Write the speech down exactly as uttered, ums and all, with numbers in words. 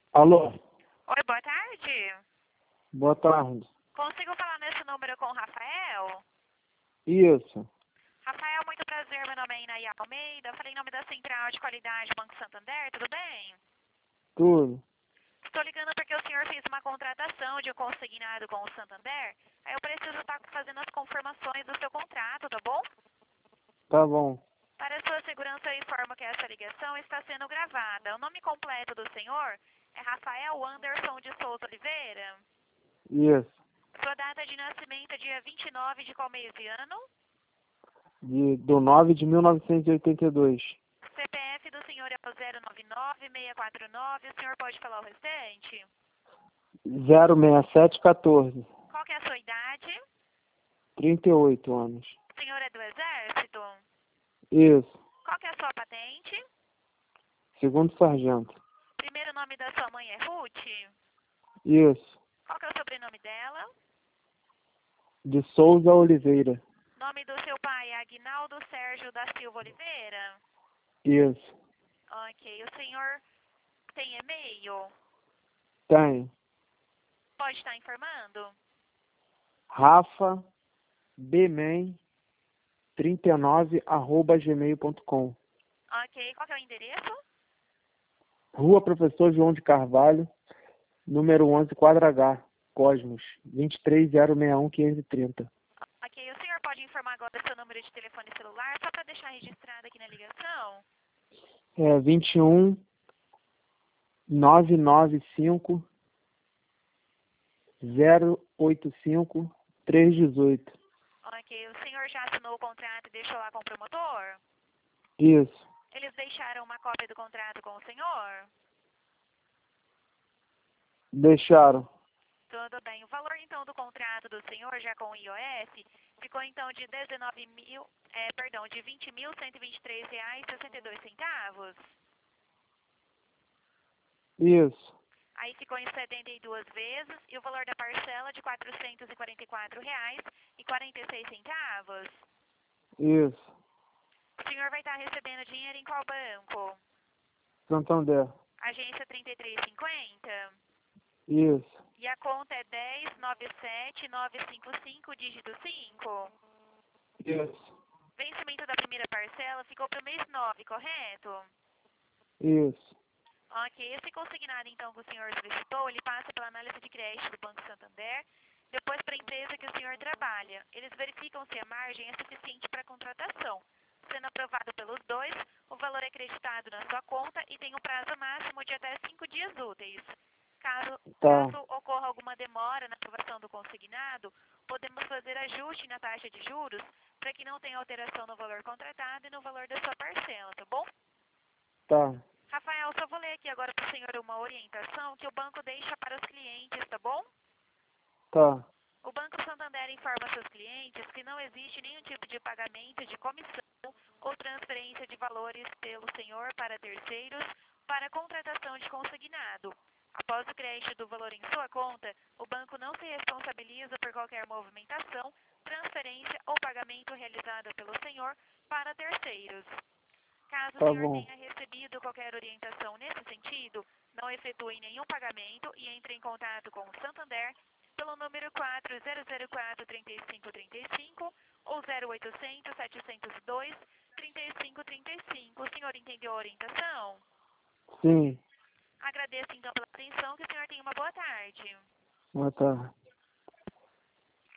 Alô, Oi, boa tarde. boa tarde. Consigo falar nesse número com o Rafael? Isso, Rafael, muito prazer. Meu nome é Inaia Almeida. Falei em nome da Central de Qualidade Banco Santander, tudo bem? tudo. Estou ligando porque o senhor fez uma contratação de um consignado com o Santander. Aí eu preciso estar fazendo as confirmações do seu contrato, tá bom? Tá bom. Para sua segurança, eu informo que essa ligação está sendo gravada. O nome completo do senhor é Rafael Anderson de Souza Oliveira. Isso. Sua data de nascimento é dia vinte e nove de qual mês e ano? De, do nove de mil novecentos e oitenta e dois. C P F do senhor é o zero nove nove, seis quatro nove. O senhor pode falar o restante? zero seis sete um quatro. Qual que é a sua idade? trinta e oito anos. O senhor é do Exército? Isso. Qual que é a sua patente? Segundo sargento. Primeiro nome da sua mãe é Ruth? Isso. Qual que é o sobrenome dela? De Souza Oliveira. Nome do seu pai é Aguinaldo Sérgio da Silva Oliveira? Isso. Ok. O senhor tem e-mail? Tem. Pode estar informando? Rafa Bman trinta e nove arroba gmail ponto com. Ok. Qual que é o endereço? Rua Professor João de Carvalho, número onze, quadra H, Cosmos, vinte e três zero seis um quinhentos e trinta. Ok. O senhor pode informar agora seu número de telefone celular, só para deixar registrado aqui na ligação? É vinte e um, nove nove cinco, zero oito cinco, três um oito. Ok. O senhor já assinou o contrato e deixou lá com o promotor? Isso. Eles deixaram uma cópia do contrato com o senhor? Deixaram. Tudo bem. O valor, então, do contrato do senhor, já com o I O S, ficou, então, de dezenove mil, é, perdão, de vinte mil cento e vinte e três reais e sessenta e dois centavos. Isso. Aí ficou em setenta e duas vezes e o valor da parcela de quatrocentos e quarenta e quatro reais e quarenta e seis centavos. Isso. O senhor vai estar recebendo dinheiro em qual banco? Santander. Agência trinta e três cinquenta? Isso. E a conta é dez nove sete nove cinco cinco, dígito cinco. Isso. Vencimento da primeira parcela ficou para o mês nove, correto? Isso. Ok, esse consignado então que o senhor solicitou, ele passa pela análise de crédito do Banco Santander, depois para a empresa que o senhor trabalha. Eles verificam se a margem é suficiente para a contratação. Sendo aprovado pelos dois, o valor é creditado na sua conta e tem um prazo máximo de até cinco dias úteis. Caso, Tá. caso ocorra alguma demora na aprovação do consignado, podemos fazer ajuste na taxa de juros para que não tenha alteração no valor contratado e no valor da sua parcela, tá bom? Tá. Rafael, só vou ler aqui agora para o senhor uma orientação que o banco deixa para os clientes, tá bom? Tá. O Banco Santander informa seus clientes que não existe nenhum tipo de pagamento de comissão ou transferência de valores pelo senhor para terceiros para a contratação de consignado. Após o crédito do valor em sua conta, o banco não se responsabiliza por qualquer movimentação, transferência ou pagamento realizada pelo senhor para terceiros. Caso o Tá senhor bom. tenha recebido qualquer orientação nesse sentido, não efetue nenhum pagamento e entre em contato com o Santander pelo número quatro zero zero quatro, três cinco três cinco ou zero oitocentos, setecentos e dois, trinta e cinco trinta e cinco. O senhor entendeu a orientação? Sim. Agradeço então pela atenção, que o senhor tenha uma boa tarde. Boa tarde.